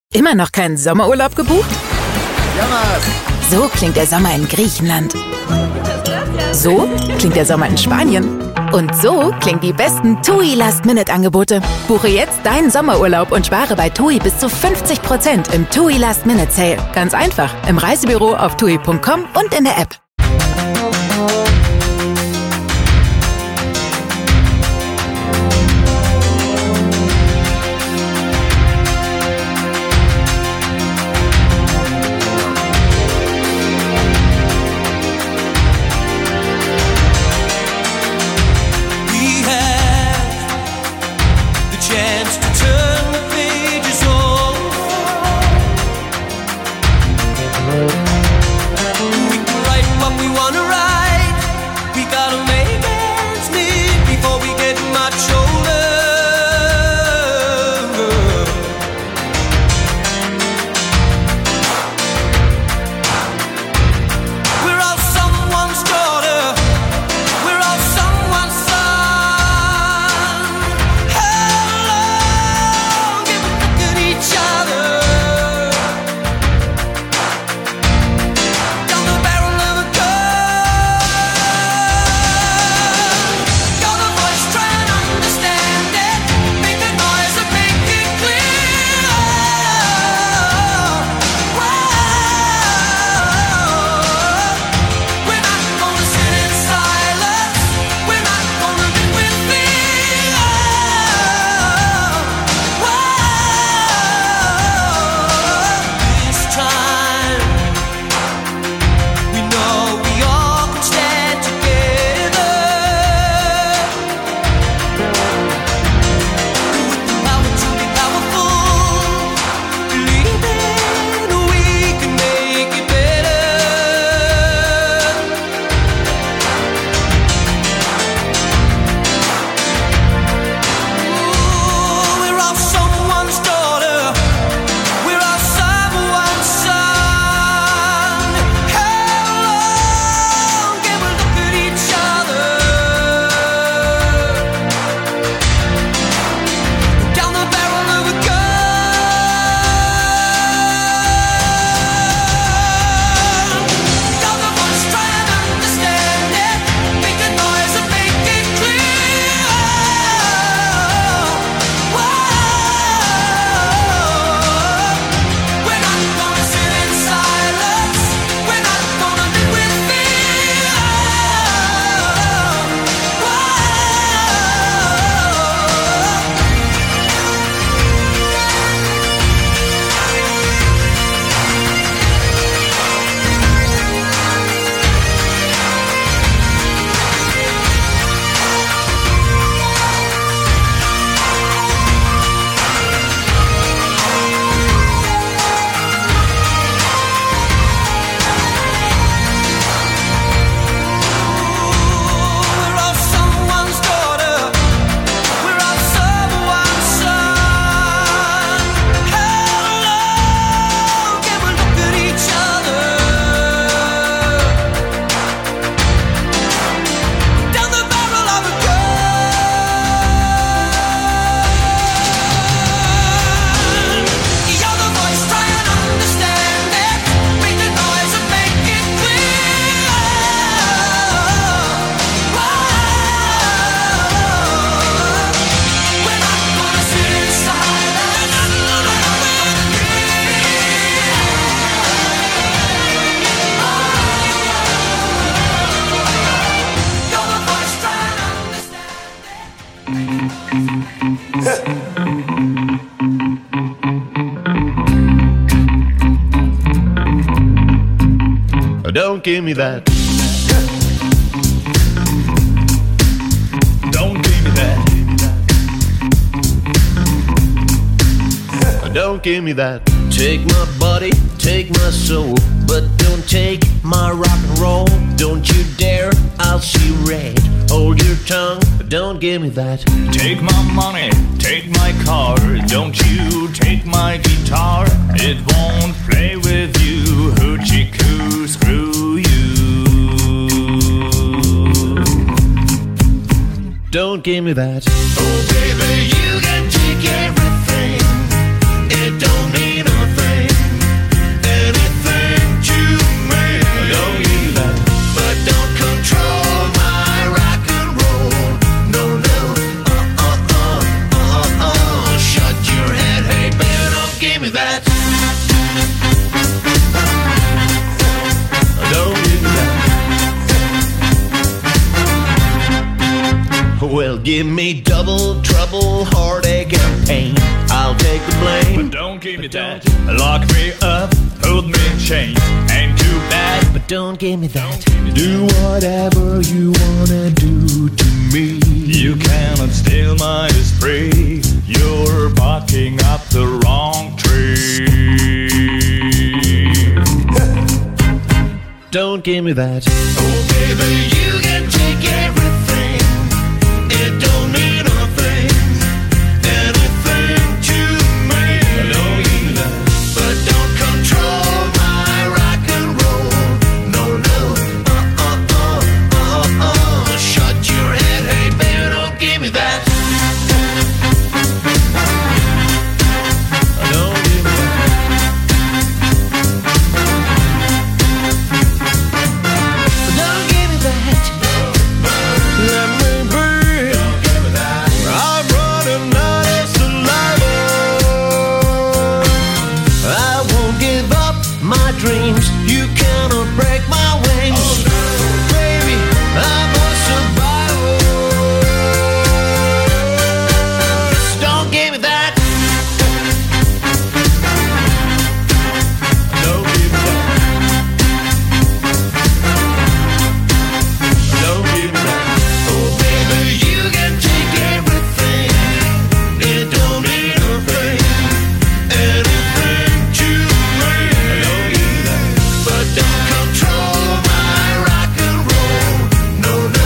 Immer noch keinen Sommerurlaub gebucht? So klingt der Sommer in Griechenland. So klingt der Sommer in Spanien. Und so klingen die besten TUI Last-Minute-Angebote. Buche jetzt deinen Sommerurlaub und spare bei TUI bis zu 50% im TUI Last-Minute-Sale. Ganz einfach, im Reisebüro, auf TUI.com und in der App. Don't give me that. Don't give me that. Don't give me that. Take my body, take my soul, but don't take my rock and roll. Don't you dare, I'll see red. Hold your tongue, don't give me that. Take my money, take my car, don't you take my guitar. It won't play with you, hoochie coo, screw you. Don't give me that. Oh baby, you can take everything. It don't mean a give me that. Don't give me that. Well, give me double trouble, heartache and pain. I'll take the blame. But don't give me that. Lock me up, hold me in chains. Ain't too bad. But don't give me that. Do whatever you wanna do to me. You cannot steal my esprit. You're barking up the wrong tree. Don't give me that. Oh baby, you can take everything. It don't mean a thing. Anything to me. Don't give me that. But don't control my rock and roll. No, no. Shut your head, hey baby, don't give me that. Don't give me that. Don't give me that. Let me be. I'm running out of saliva. I won't give up my dreams. You cannot break my wings. Baby, I'm a survivor. Don't give me that. Don't give me that. Don't give me that. Oh baby, you can take everything. It don't mean a thing. Anything to me. Don't give me that. But don't control my rock and roll. No, no.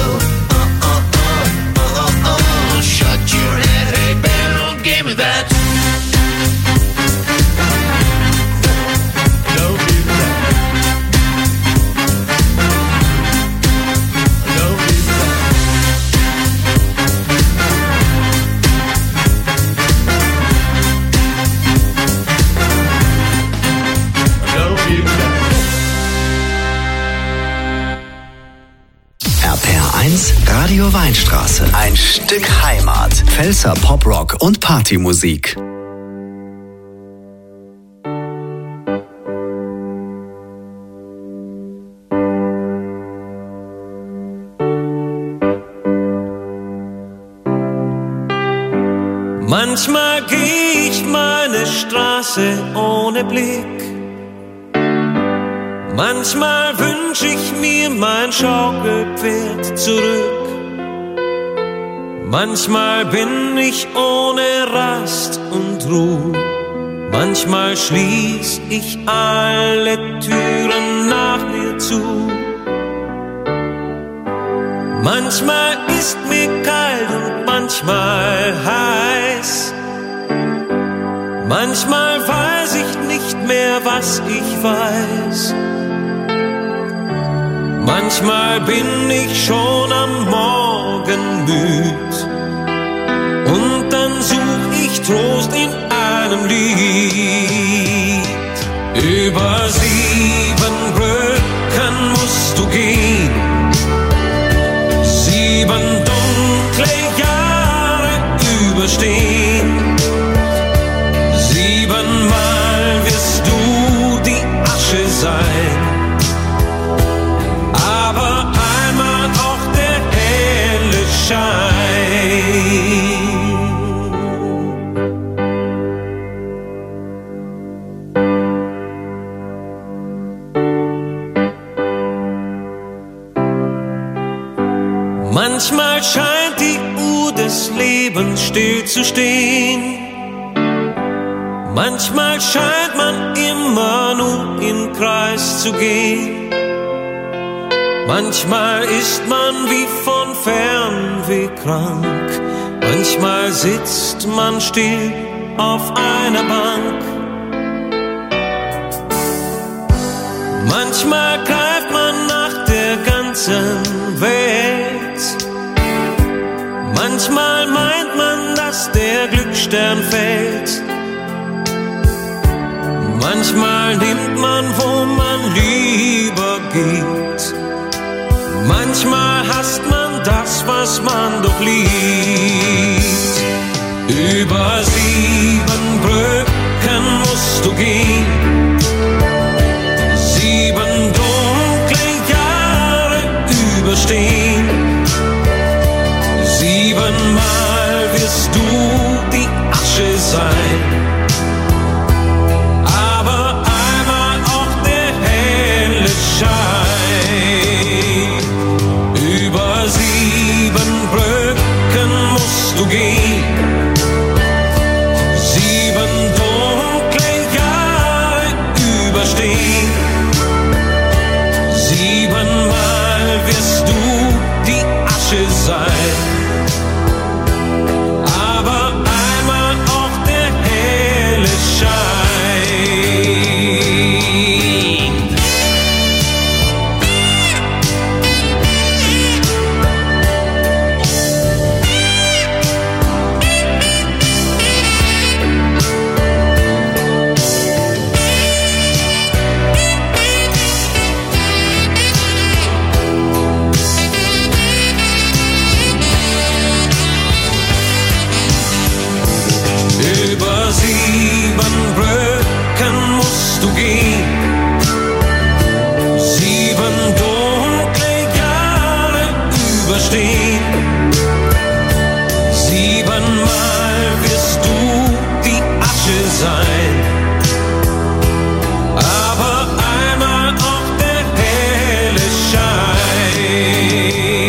Shut your head, hey baby, don't give me that. Don't give me that. Don't give me that. Don't give me that. RPR1 Radio Weinstraße. Ein Stück Heimat. Pfälzer Poprock und Partymusik. Manchmal geh ich meine Straße ohne Blick. Manchmal wünsch ich mir mein Schaukelpferd zurück. Manchmal bin ich ohne Rast und Ruhe. Manchmal schließ ich alle Türen nach mir zu. Manchmal ist mir kalt und manchmal heiß. Manchmal weiß ich nicht mehr, was ich weiß. Manchmal bin ich schon am Morgen müd. Und dann such ich Trost in einem Lied. Über 7 Brücken musst du gehen. 7 dunkle Jahre überstehen. 7-mal wirst du die Asche sein. Aber einmal auch der helle Schein. Manchmal scheint die Uhr des Lebens still zu stehen. Manchmal scheint man immer nur im Kreis zu gehen. Manchmal ist man wie von Fernweh krank. Manchmal sitzt man still auf einer Bank. Manchmal greift man nach der ganzen Welt. Manchmal meint man, dass der Glücksstern fällt. Manchmal nimmt man, wo man lieber geht. Manchmal hasst man das, was man doch liebt. Über 7 Brücken musst musst du gehen. 7 dunkle Jahre überstehen. 7-mal wirst du die Asche sein. Aber einmal auch der helle Schein. Über 7 Brücken musst du gehen. 7 dunkle Jahre überstehen. 7-mal wirst du die Asche sein. Aber einmal auch der helle Schein. Über 7 Brücken musst du gehen. 7 dunkle Jahre überstehen. 7-mal wirst du die Asche sein. Aber einmal auch der helle Schein.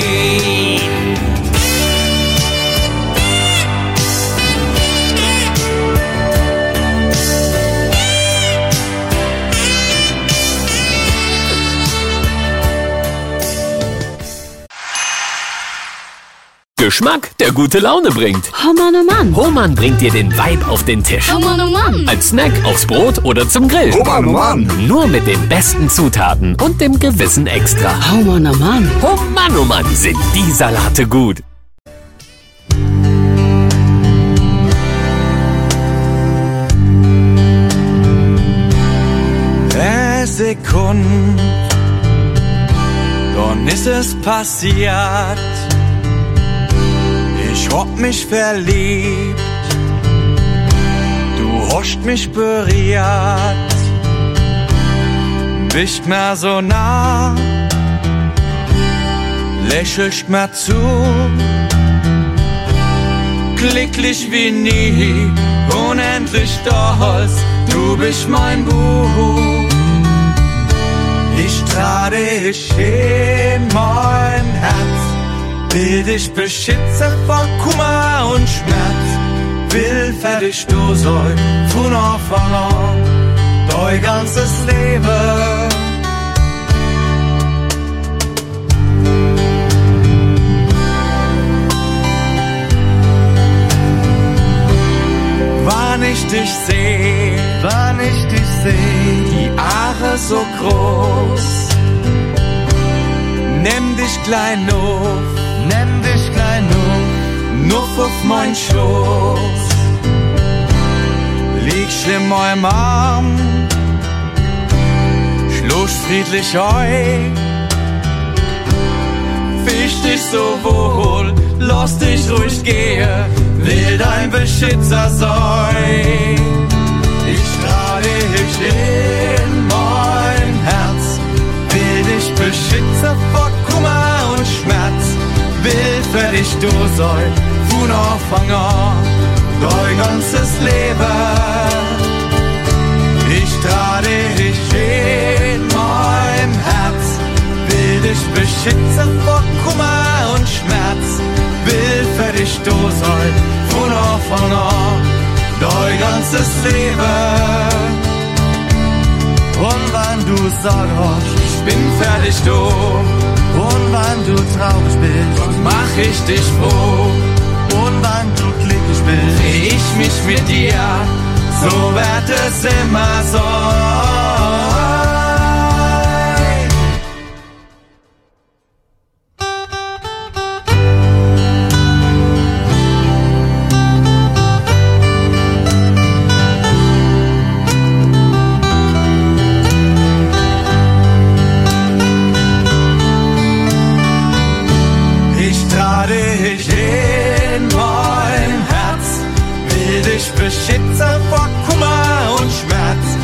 Geschmack, der gute Laune bringt. Oh Mann, oh Mann. Hohmann bringt dir den Vibe auf den Tisch. Oh Mann, oh Mann. Als Snack, aufs Brot oder zum Grill. Oh Mann, oh Mann. Nur mit den besten Zutaten und dem gewissen Extra. Oh Mann, oh Mann. Oh Mann, sind die Salate gut. Sekund, dann ist es passiert. Ich hab mich verliebt, du hast mich berührt. Bist mir so nah, lächelst mir zu. Glücklich wie nie, unendlich stolz, du bist mein Buch. Ich trage dich in mein Herz, will dich beschützen vor Kummer und Schmerz. Will für dich du sein, von Anfang an, dein ganzes Leben. Wann ich dich seh, die Aare so groß, nimm dich klein auf, nuff auf mein Schoß, liegst in meinem Arm, schluss friedlich ein, fisch dich so wohl, lass dich ruhig gehen, will dein Beschützer sein. Ich trage dich in mein Herz, will dich beschützen vor Kummer und Schmerz, will für dich du sein, von Anfang an, dein ganzes Leben. Ich trage dich in mein Herz, will dich beschützen vor Kummer und Schmerz, will für dich du sein, von Anfang an, dein ganzes Leben. Und wenn du sagst, ich bin fertig du, und wenn du traurig bist, dann mach ich dich froh. Und wenn du glücklich bist, dreh ich mich mit dir, so wird es immer sein. Beschützer vor Kummer und Schmerz,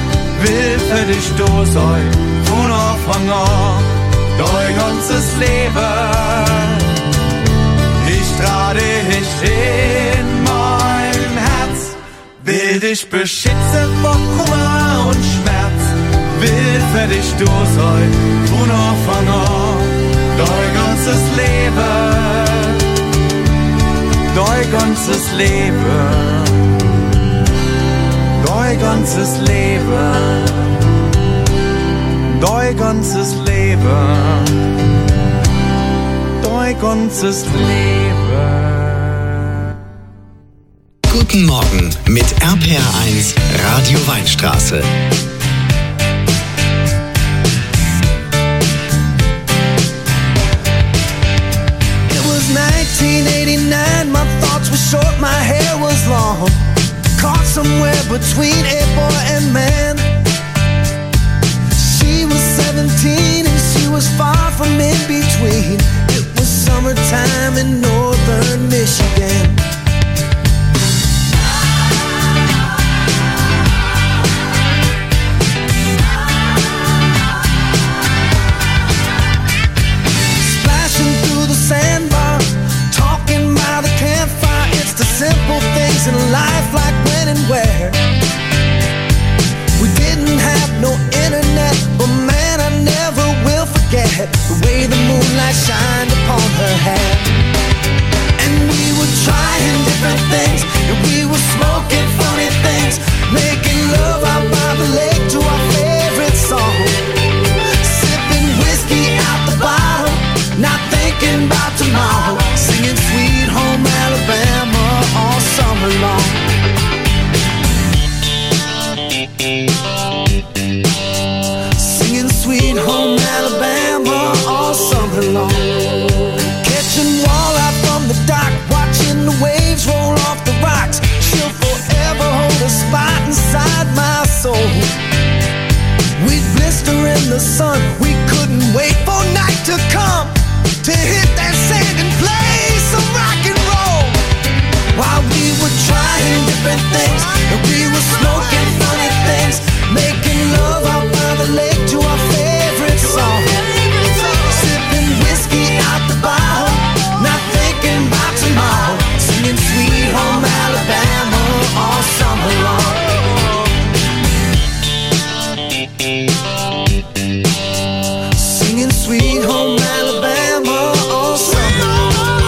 will für dich da sein, von Anfang an, dein ganzes Leben. Ich trage dich in mein Herz, will dich beschützen vor Kummer und Schmerz, will für dich da sein, von Anfang an, dein ganzes Leben, dein ganzes Leben, dein ganzes Leben, dein ganzes Leben, dein ganzes Leben. Guten Morgen mit RPR1 Radio Weinstraße. It was 1989, my thoughts were short, my hair was long. Caught somewhere between a boy and man. She was 17 and she was far from in between. It was summertime in northern Michigan. Splashing through the sandbar, talking by the campfire. It's the simple things in life, like when and where. We didn't have no internet, but man, I never will forget the way the moonlight shined upon her hair. And we were trying different things, and we were smoking funny things, making love out by the lake to our favorite song, sipping whiskey out the bottle, not thinking about tomorrow, singing Sweet Home Alabama all summer long. Singing Sweet Home Alabama all summer long. Catching walleye from the dock, watching the waves roll off the rocks. She'll forever hold a spot inside my soul. We'd blister in the sun, we couldn't wait for night to come to hit that sand and play some rock and roll. While we were trying different things, and we were smoking funny things, making love out by the lake to our favorite song, sipping whiskey out the bottle, not thinking about tomorrow, singing Sweet Home Alabama all summer long. Singing Sweet Home Alabama all summer long.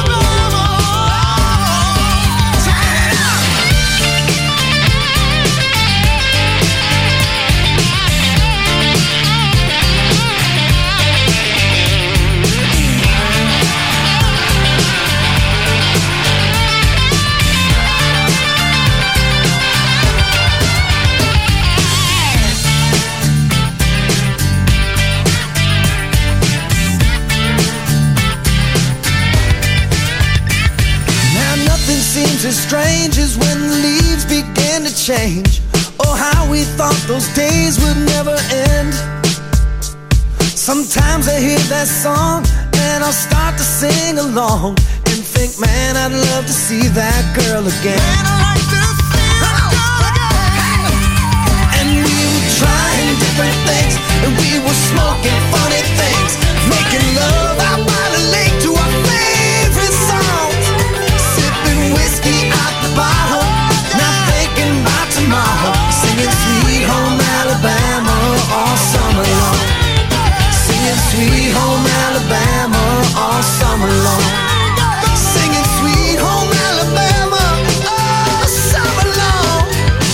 As strange as when the leaves began to change. Oh, how we thought those days would never end. Sometimes I hear that song and I'll start to sing along and think, man, I'd love to see that girl again. Man, I'd like to see that girl again. And we were trying different things, and we were smoking funny things, making love out by the lake to our favorite songs, whiskey out the bottle, not thinking about tomorrow, singing Sweet Home Alabama all summer long. Singing Sweet Home Alabama all summer long. Singing Sweet Home Alabama all summer long.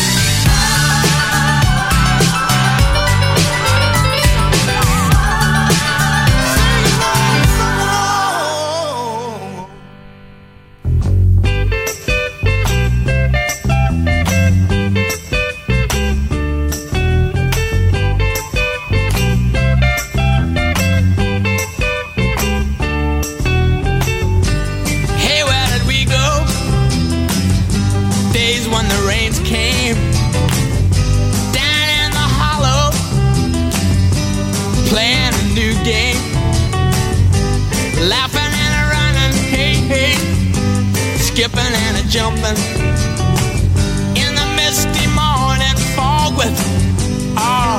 Skipping and a jumping in the misty morning fog with all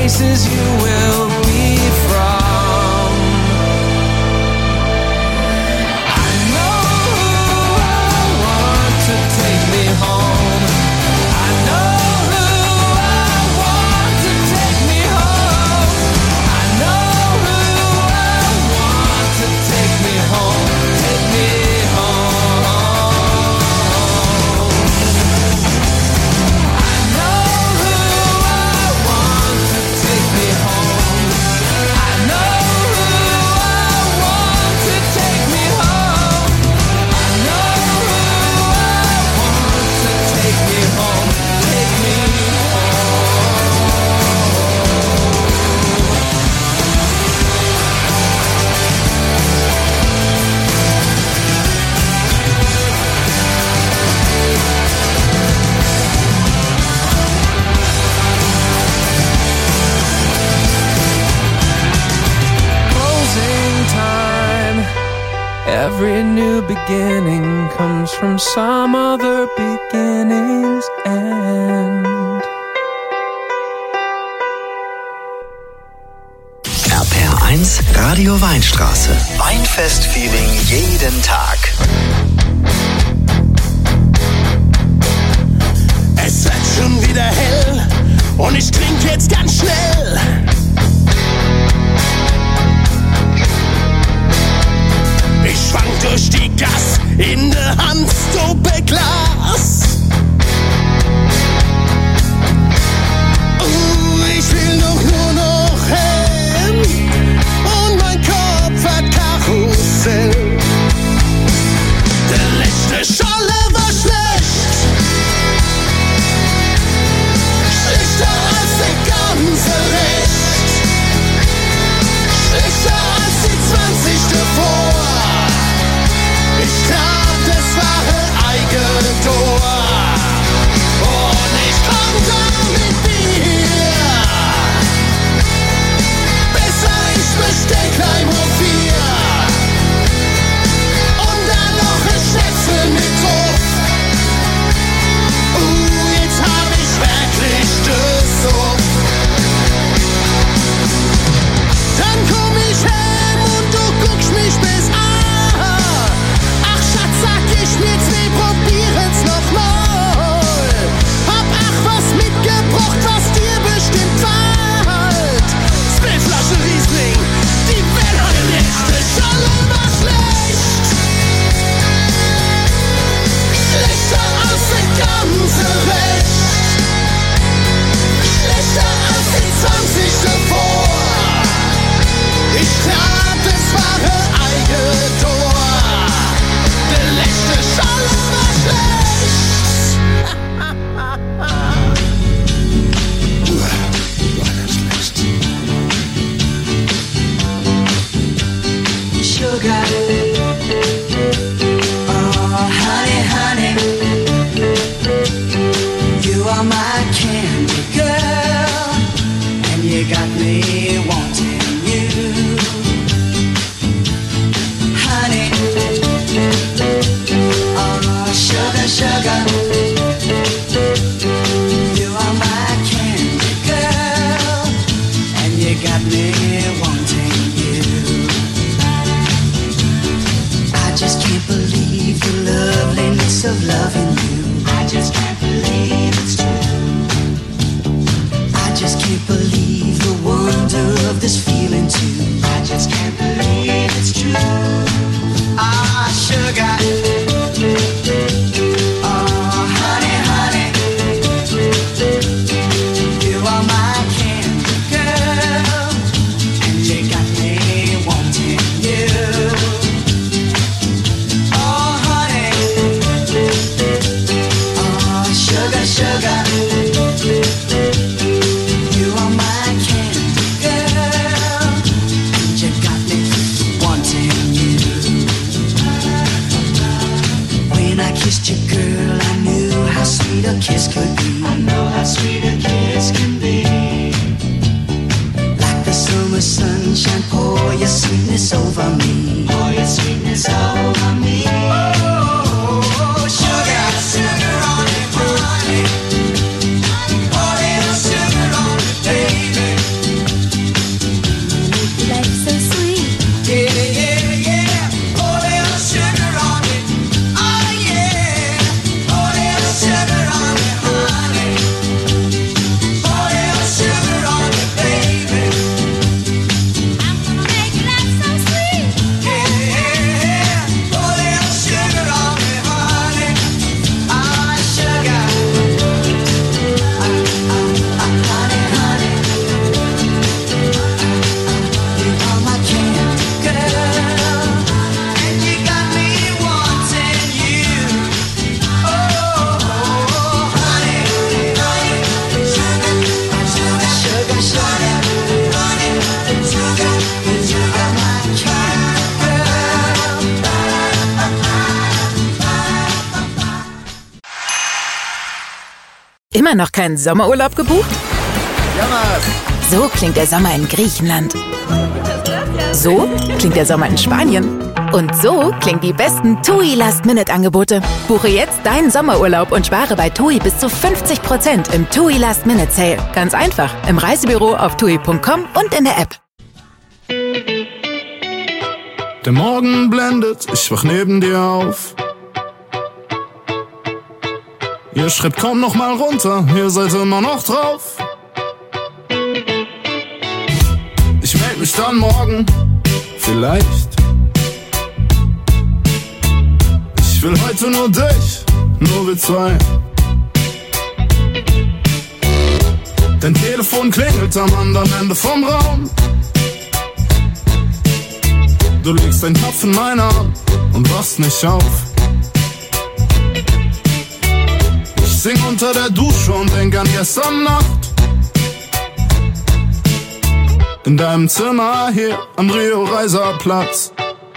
places you will be from. I know who I want to take me home. I know who I want to take me home. I know who I want to take me home. Take me home. I know who I want to take me home. I know who I want to take me home. I know who I want to take me home. Take me closing time. Every new beginning comes from some other beginning's end. RPR1 Radio Weinstraße. Weinfest-Feeling jeden Tag. Es wird schon wieder hell und ich trinke jetzt ganz schnell. Ich schwank durch die Gas in der Hand Doppelglas. Ich will doch nur noch heim und mein Kopf hat Karussell. Der letzte Scholle war schlecht, schlechter als der ganze Rest, schlechter als die 20 davor. Ich glaub, das war Eigentor. Und ich komm da mit dir. Besser ich bestell gleich mal 4. Und dann noch ein Schnitzel mit drauf. Jetzt hab ich wirklich das auf. Dann komm ich heim und du guckst mich bis an. Sag ich mir 2, probieren's nochmal. Hab was mitgebracht, was dir bestimmt fällt. 2 Flaschen Riesling, die werden alle letzte Scholle war schlecht. Schlechter als der ganze Rest. Schlechter als die 20 davor. Ich glaub, das war Eigentor. Der letzte Scholle war schlecht. War das schlecht. Sugar, oh honey, honey, you are my candy girl, and you got me wanting you, honey. Oh, sugar, sugar, you are my candy girl, and you got me wanting you. I just can't believe the loveliness of loving you. I just can't believe it's true. I just can't believe the wonder of this feeling too. I just can't believe it's true. Ah, sugar. Oh, honey, honey, you are my candy girl, and you got me wanting you. Oh, honey, oh, sugar, sugar, you are my candy girl, and you got me wanting you. When I kissed you, girl, I knew how sweet a kiss could be. I know how sweet a kiss can be. Like the summer sunshine, pour your sweetness over me. Pour your sweetness over me. Oh, sugar, sugar on it, honey. Pour a little sugar on it, baby. Immer noch keinen Sommerurlaub gebucht? So klingt der Sommer in Griechenland. So klingt der Sommer in Spanien. Und so klingen die besten TUI Last-Minute-Angebote. Buche jetzt deinen Sommerurlaub und spare bei TUI bis zu 50% im TUI Last-Minute-Sale. Ganz einfach, im Reisebüro, auf TUI.com und in der App. Der Morgen blendet, ich wach neben dir auf. Ihr schreibt komm noch mal runter, ihr seid immer noch drauf. Ich meld mich dann morgen, vielleicht. Ich will heute nur dich, nur wir zwei. Dein Telefon klingelt am anderen Ende vom Raum. Du legst deinen Kopf in meinen Arm und wachst nicht auf. Ich sing unter der Dusche und denk an gestern Nacht. In deinem Zimmer hier am Rio-Reiser-Platz.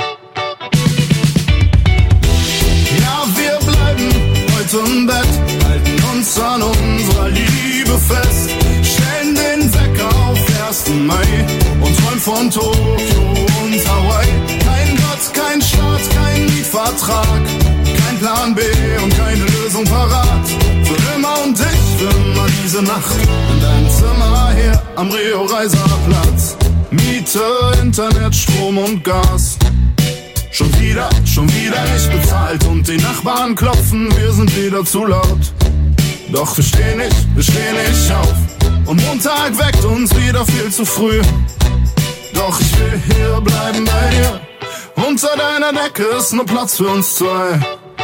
Ja, wir bleiben heute im Bett, halten uns an unserer Liebe fest, stellen den Wecker auf 1. Mai und träumen von Tokio und Hawaii. Kein Gott, kein Staat, kein Mietvertrag, kein Plan B und keine Lösung parat. Für immer und ich, für immer diese Nacht in deinem Zimmer hier am Rio-Reiser-Platz. Miete, Internet, Strom und Gas. Schon wieder nicht bezahlt und die Nachbarn klopfen, wir sind wieder zu laut. Doch wir stehen nicht auf und Montag weckt uns wieder viel zu früh. Doch ich will hier bleiben bei dir, unter deiner Decke ist nur Platz für uns zwei.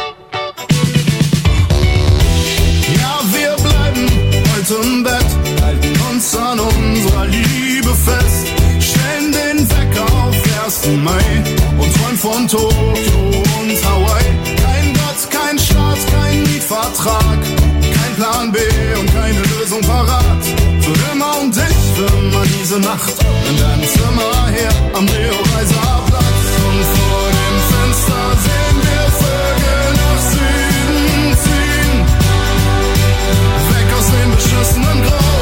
Ja, wir bleiben heute im Bett, halten uns an unserer Liebe fest, stellen den Wecker auf 1. Mai und träumen von Tokio und Hawaii. Kein Gott, kein Staat, kein Mietvertrag, kein Plan B und keine Lösung parat. Für immer und ich, für immer diese Nacht in deinem Zimmer hier am Rio-Reiser-Platz. Und vor dem Fenster sehen wir Vögel nach Süden ziehen, weg aus dem beschissenen Grau.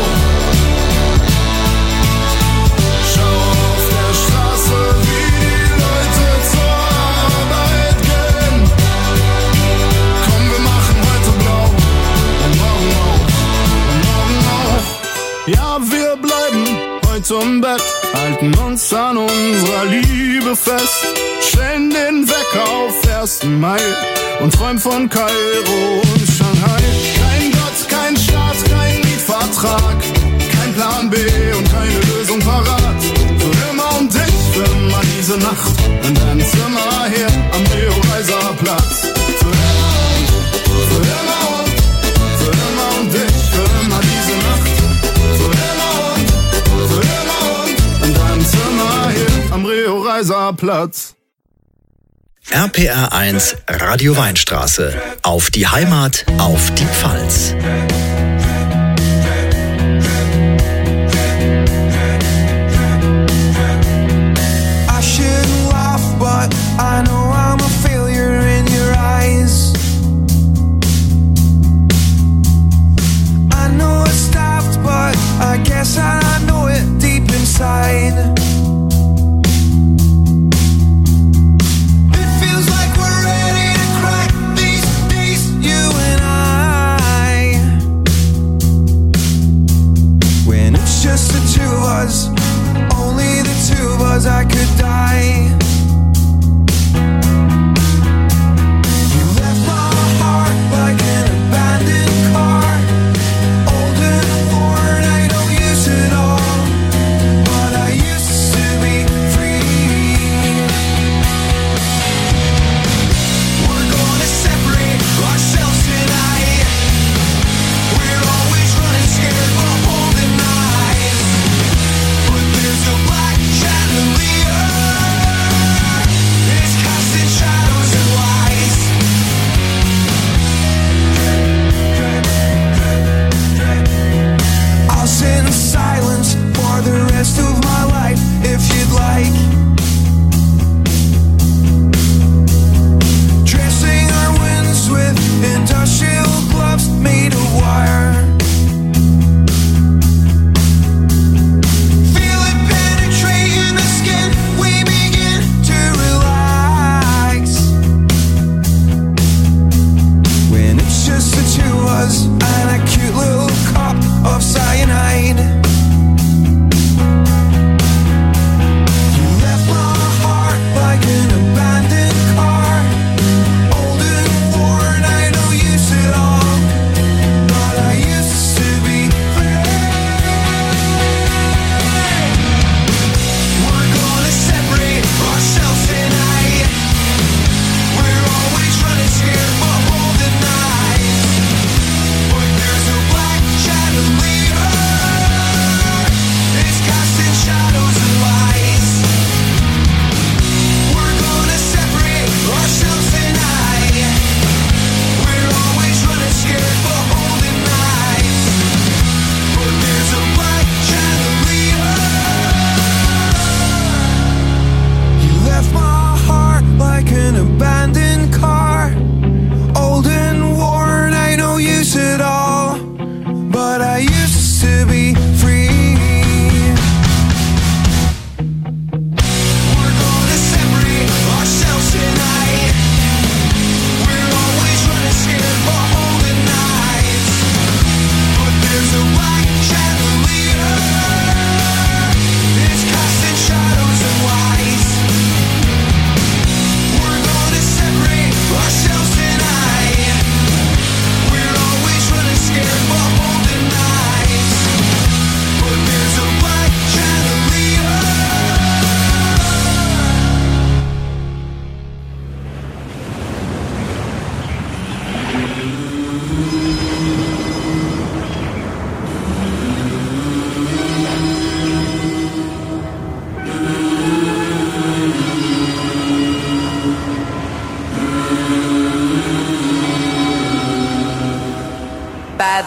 Schau auf der Straße, wie die Leute zur Arbeit gehen. Komm, wir machen heute blau und morgen auch, und morgen auch. Ja, wir bleiben heute im Bett, halten uns an unserer Liebe fest, stellen den Wecker auf 1. Mai und träumen von Kairo und Shanghai. Kein Gott, kein Staat, kein Mietvertrag, kein Plan B und keine Lösung parat. Für immer und ich, für immer diese Nacht in deinem Zimmer hier am Rio-Reiser-Platz. Für immer und ich, für immer diese Nacht. Für immer und in deinem Zimmer hier am Rio-Reiser-Platz. RPR 1 Radio Weinstraße. Auf die Heimat, auf die Pfalz. I shouldn't laugh, but I know I'm a failure in your eyes. I know it stopped, but I guess I know it deep inside. It feels like we're ready to crack these days, you and I.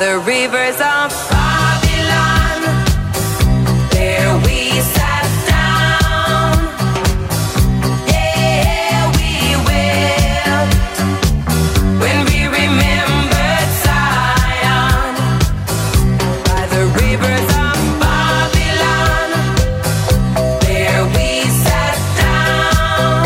the rivers of Babylon. There we sat down. Yeah, we wept when we remembered Zion. By the rivers of Babylon. There we sat down.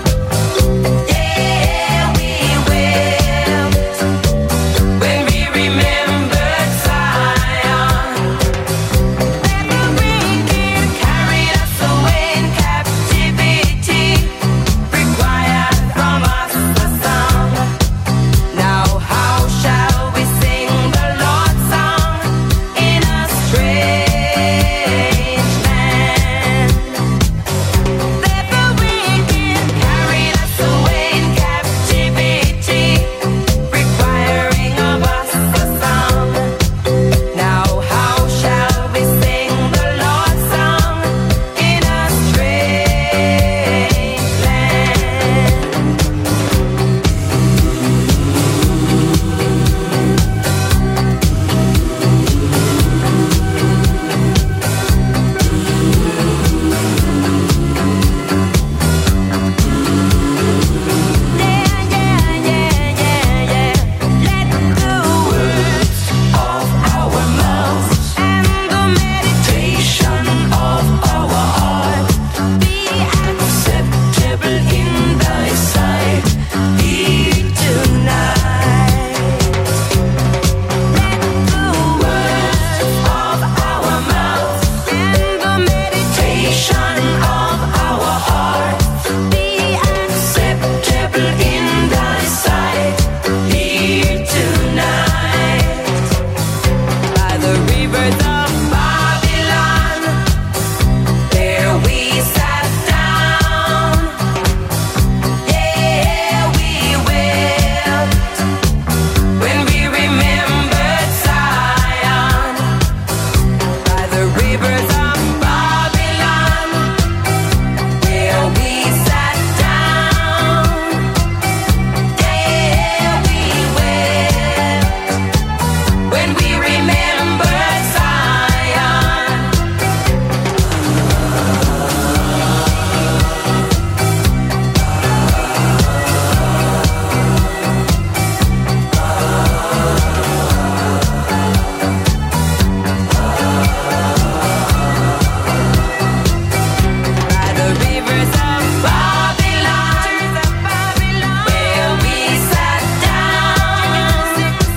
Yeah, we wept when we remembered Zion. That the wicked carried us away in captivity, required from us a song. Now how shall we sing the Lord's song in a strange land? That the wicked carried us away in captivity, requiring of us a song. Now how shall we sing the Lord's song in a strange land? Let the words of our mouths and the meditation of our heart be acceptable in thy sight. Hear tonight. Let the words of our mouths and the meditation of our heart be acceptable in thy sight. Hear tonight. By the rivers of Babylon, there we sat down. Yeah, we wept when we remembered Zion. By the rivers of Babylon, where we sat down. Yeah, we wept when we remembered Zion. By the rivers of Babylon, where we sat down.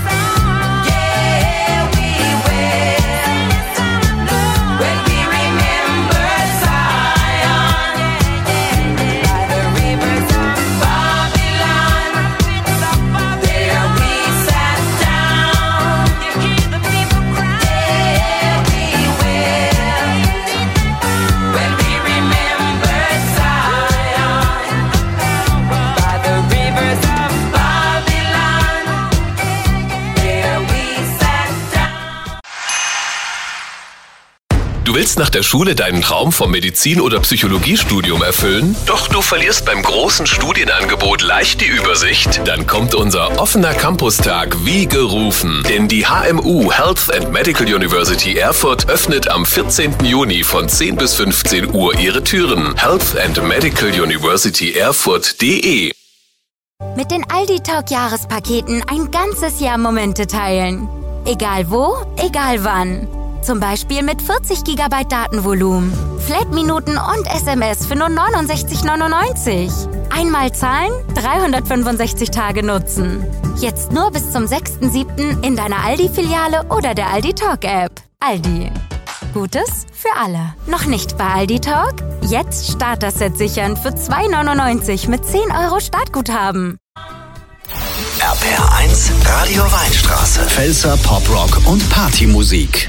Yeah, we wept when we remembered Zion. By the rivers of Babylon, there we sat down. Yeah, we wept when we remembered Zion. By the rivers of Babylon, there we sat down. Du willst nach der Schule deinen Traum vom Medizin- oder Psychologiestudium erfüllen? Doch du verlierst beim großen Studienangebot leicht die Übersicht? Dann kommt unser offener Campustag wie gerufen. Denn die HMU Health and Medical University Erfurt öffnet am 14. Juni von 10 bis 15 Uhr ihre Türen. Health and Medical University Erfurt.de. Mit den Aldi Talk Jahrespaketen ein ganzes Jahr Momente teilen. Egal wo, egal wann. Zum Beispiel mit 40 GB Datenvolumen, Flat-Minuten und SMS für nur 69,99. Einmal zahlen, 365 Tage nutzen. Jetzt nur bis zum 6.7. in deiner Aldi-Filiale oder der Aldi Talk-App. Aldi. Gutes für alle. Noch nicht bei Aldi Talk? Jetzt Starter-Set sichern für 2,99 mit 10 € Startguthaben. RPR1 Radio Weinstraße. Pfälzer Poprock und Partymusik.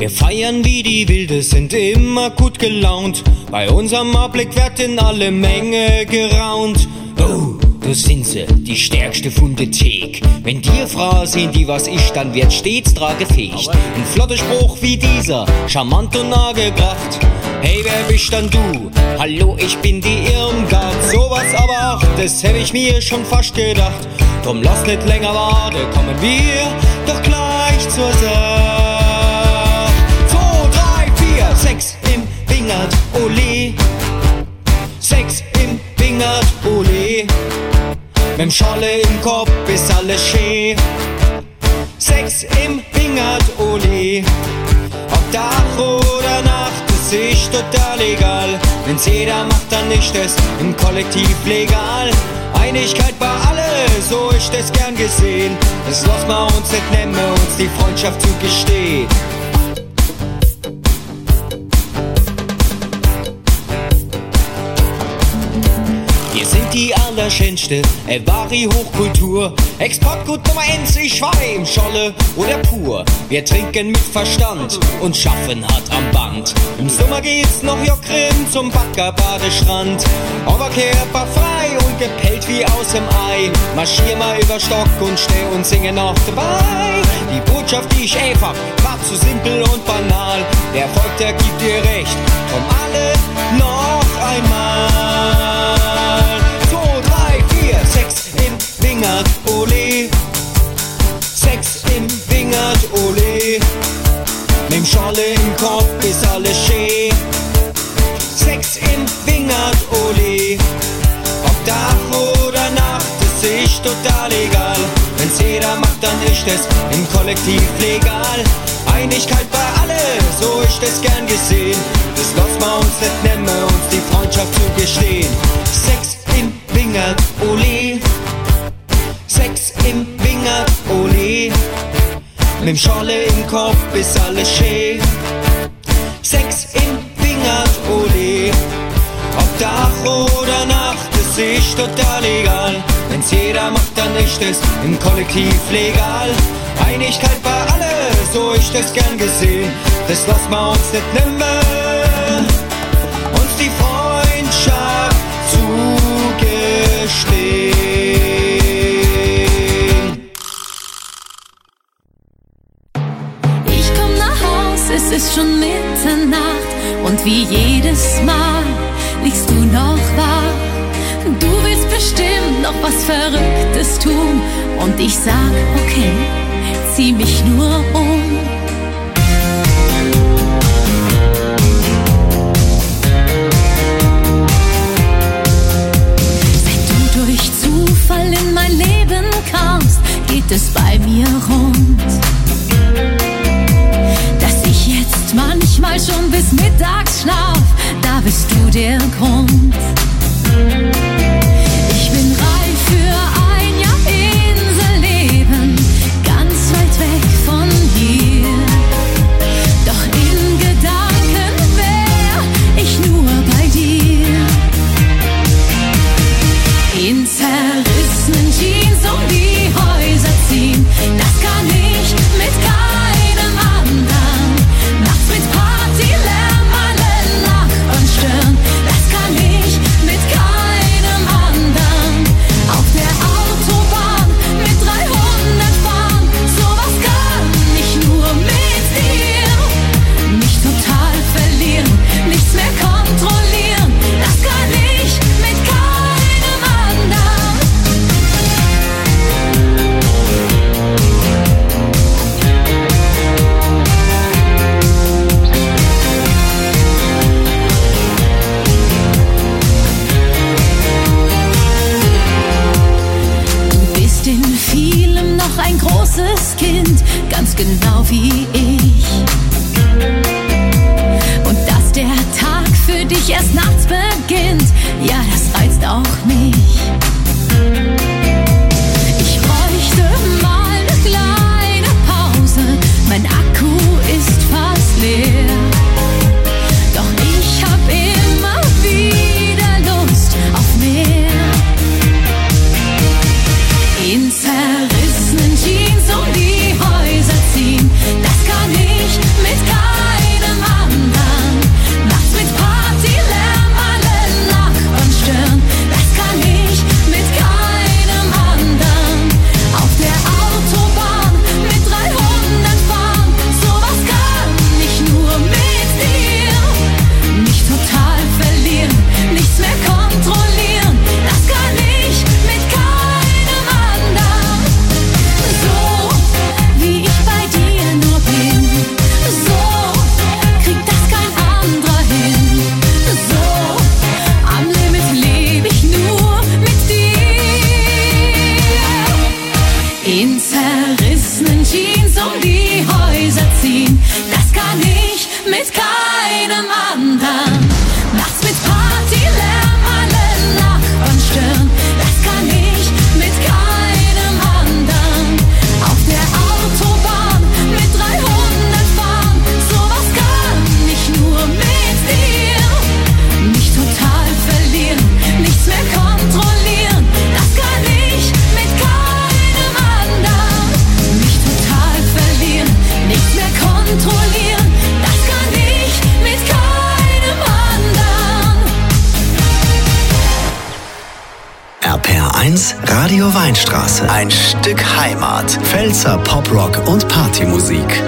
Wir feiern wie die Wilde, sind immer gut gelaunt. Bei unserem Anblick wird in alle Menge geraunt. Oh, da sind sie, die stärkste von der Thek. Wenn dir Frauen sind, die was ich, dann wird stets tragefähig. Ein flotter Spruch wie dieser, charmant und nahegebracht. Hey, wer bist dann du? Hallo, ich bin die Irmgard. Sowas aber auch, das hätte ich mir schon fast gedacht. Drum lass nicht länger warten, kommen wir doch gleich zur Sache. 2, 3, 4, 6 im Wingert, ole. 6 im Wingert, ole. Mit'm Scholle im Kopf ist alles schön. 6 im Wingert, ole. Ob Tag oder Nacht, das ist total egal. Wenn's jeder macht, dann ist es im Kollektiv legal. Einigkeit bei alle, so ist es gern gesehen. Das lassen wir uns nicht nehmen, uns die Freundschaft zugestehen. Wir sind die Allerschönste, wahre Hochkultur. Exportgut Nummer 1, ich war im Scholle oder pur. Wir trinken mit Verstand und schaffen hart am Band. Im Sommer geht's noch jockren zum Baggerbadestrand. Aber körperfrei und gepellt wie aus dem Ei. Marschier mal über Stock und steh und singe noch dabei. Die Botschaft, die ich einfach, war zu simpel und banal. Der Erfolg, der gibt dir recht, drum alle noch einmal. 2, 3, 4, 6 im Wingert, ole. 6 im Wingert, ole. Nimm Scholle im Kopf, ist alles schön. 6 im Wingert, ole. Ob Tag oder Nacht, das ist total egal. Wenn's jeder macht, dann ist es im Kollektiv legal. Einigkeit bei alle, so ist es gern gesehen. Das lassen wir uns nicht nehmen, uns die Freundschaft zugestehen. 6 im Wingert, ole. 6 im Wingert, ole. Mit'm Scholle im Kopf ist alles schön. 6 im Wingert, ole. Ob Tag oder Nacht, es ist total egal. Wenn's jeder macht, dann ist es im Kollektiv legal. Einigkeit bei alle, so ist es gern gesehen. Das lassen wir uns nicht nehmen, uns die Freundschaft zugestehen. Ich komm nach Haus, es ist schon Mitternacht und wie jedes Mal liegst du noch wach. Du willst bestimmt noch was Verrücktes tun und ich sag, okay, zieh mich nur um. Seit du durch Zufall in mein Leben kamst, geht es bei mir rund. Dass ich jetzt manchmal schon bis mittags schlaf, da bist du der Grund. Ich bin reif für ein Jahr Inselleben, ganz weit weg von hier. Doch in Gedanken wär ich nur bei dir. In zerrissenen Jeans um die Häuser ziehen, das kann ich mit keinem anderen. Nachts mit Partylärm alle Nachbarn stören, das kann ich mit Radio Weinstraße. Ein Stück Heimat. Pfälzer Poprock und Partymusik.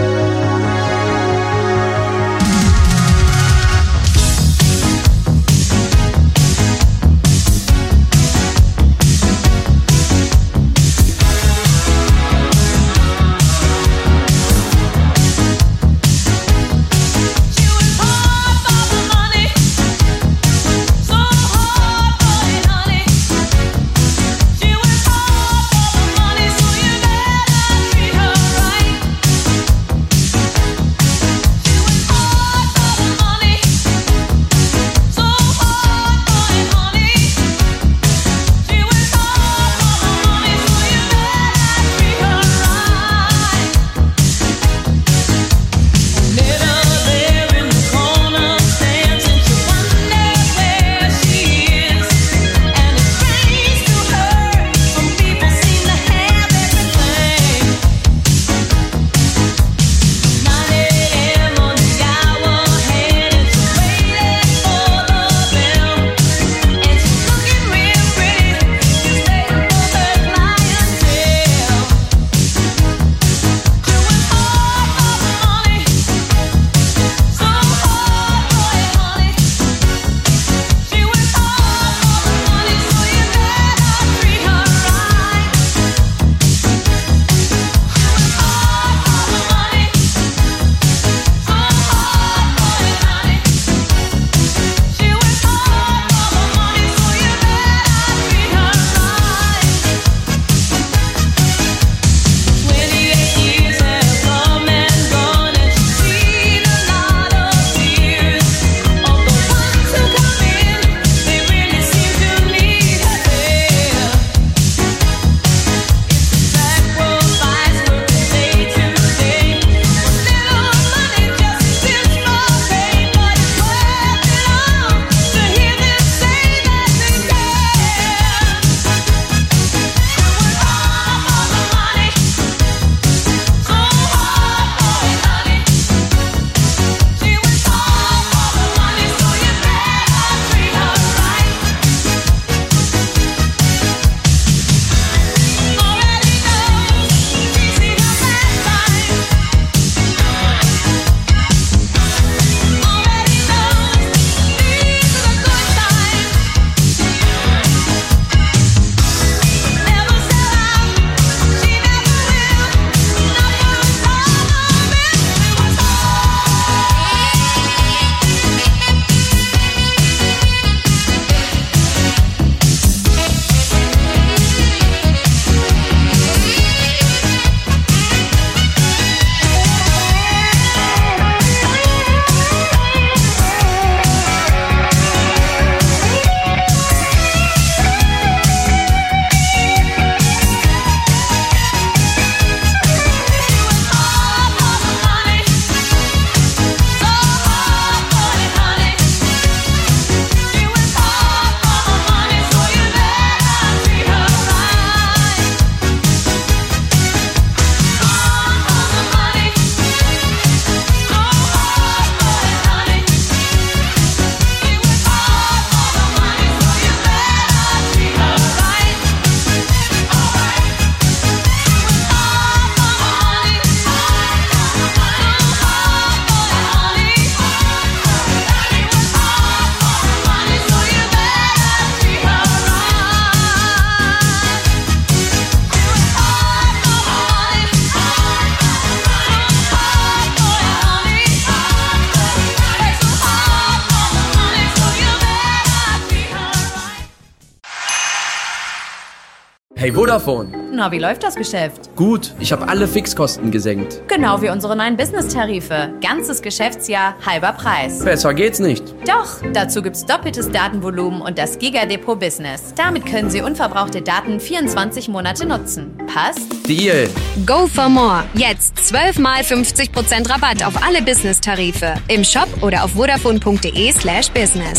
Hey Vodafone. Na, wie läuft das Geschäft? Gut, ich habe alle Fixkosten gesenkt. Genau wie unsere neuen Business-Tarife. Ganzes Geschäftsjahr, halber Preis. Besser geht's nicht. Doch, dazu gibt's doppeltes Datenvolumen und das Giga-Depot Business. Damit können Sie unverbrauchte Daten 24 Monate nutzen. Passt? Deal. Go for more. Jetzt 12 mal 50% Rabatt auf alle Business-Tarife. Im Shop oder auf vodafone.de/business.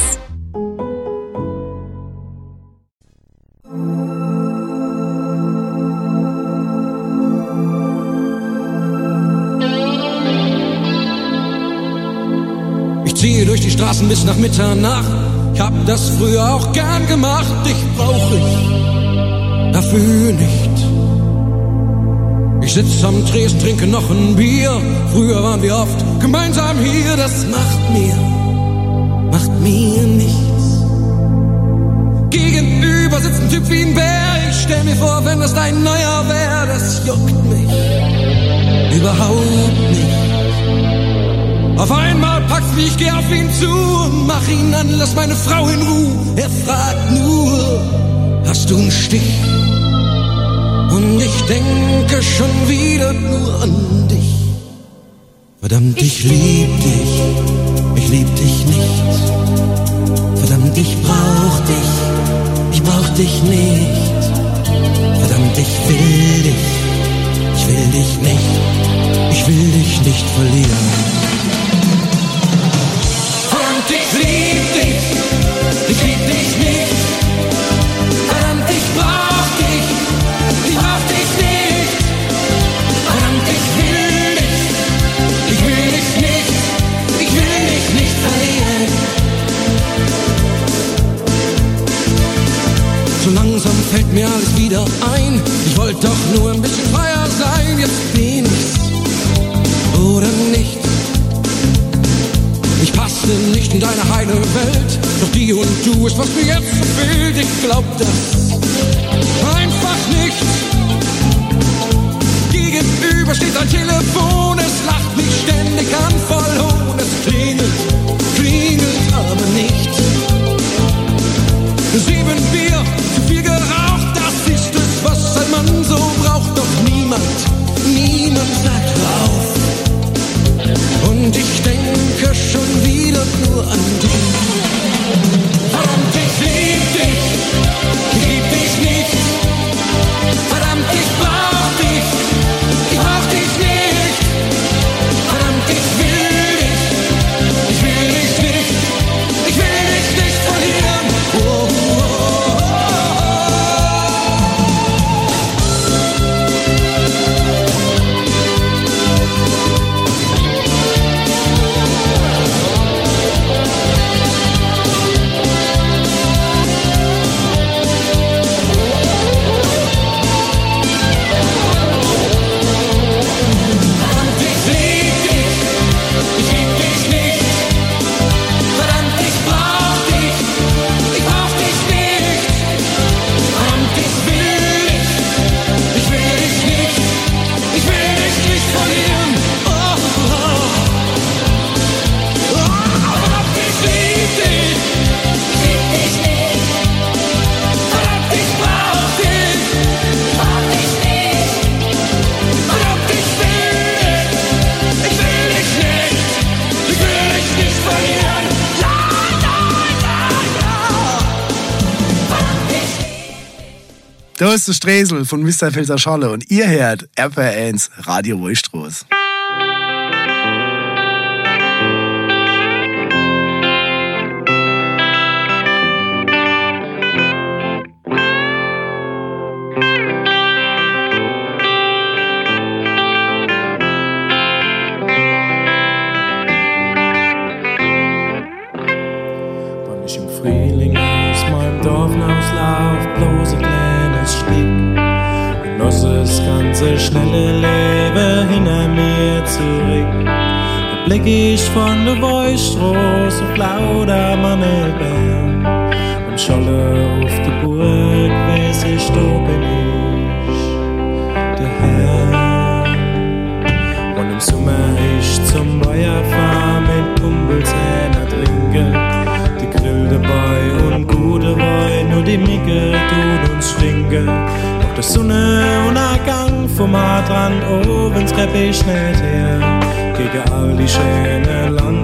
Ich ziehe durch die Straßen bis nach Mitternacht. Ich hab das früher auch gern gemacht. Dich brauch ich dafür nicht. Ich sitz am Tresen, trinke noch ein Bier. Früher waren wir oft gemeinsam hier. Das macht mir nichts. Gegenüber sitzt ein Typ wie ein Bär. Ich stell mir vor, wenn das dein neuer wär, das juckt mich überhaupt nicht. Auf einmal packt's mich, ich geh auf ihn zu und mach ihn an, lass meine Frau in Ruhe. Er fragt nur, hast du einen Stich? Und ich denke schon wieder nur an dich. Verdammt, ich lieb dich nicht. Verdammt, ich brauch dich nicht. Verdammt, ich will dich nicht verlieren. Verdammt, ich lieb dich nicht. Verdammt, ich brauch dich nicht. Verdammt, ich will dich nicht verlieren. So langsam fällt mir alles wieder ein. Ich wollte doch nur ein bisschen freier sein. Jetzt bin ich's oder nicht. Ich passte nicht in deine heile Welt. Doch die und du ist, was mir jetzt fehlt. Ich glaub das einfach nicht. Gegenüber steht ein Telefon. Es lacht mich ständig an, voll hohn. Es klingelt aber nicht. 7 Bier, zu viel geraucht, das ist es, was ein Mann so braucht. Doch niemand sagt auf. Und ich denke schon wieder nur an dich. Verdammt, ich lieb dich nicht. Verdammt, ich brauch dich nicht. Verdammt, ich will dich nicht verlieren. Oh, oh, oh. Da ist der Sträsel von Mr. Pfälzer Schorle und ihr hört RPR1 Radio Wölstroß. Wann ich im Frühling aus meinem Dorf auslauf, bloß ein kleines Stück, und lass das ganze schnelle Leben hinter mir zurück. Da blick ich von der Wölstroß auf lauter Mannelbeeren, und Scholle auf die Burg, weiß ich, da bin ich der Herr. Und im Sommer ich zum Feuer fahr, mit Kumpels einer trinke, die Grill dabei und gute Wein, nur die Micke tut uns stinken. Doch der Sonnenuntergang vom Hartrand oben trepp ich nicht her, gegen all die schönen Land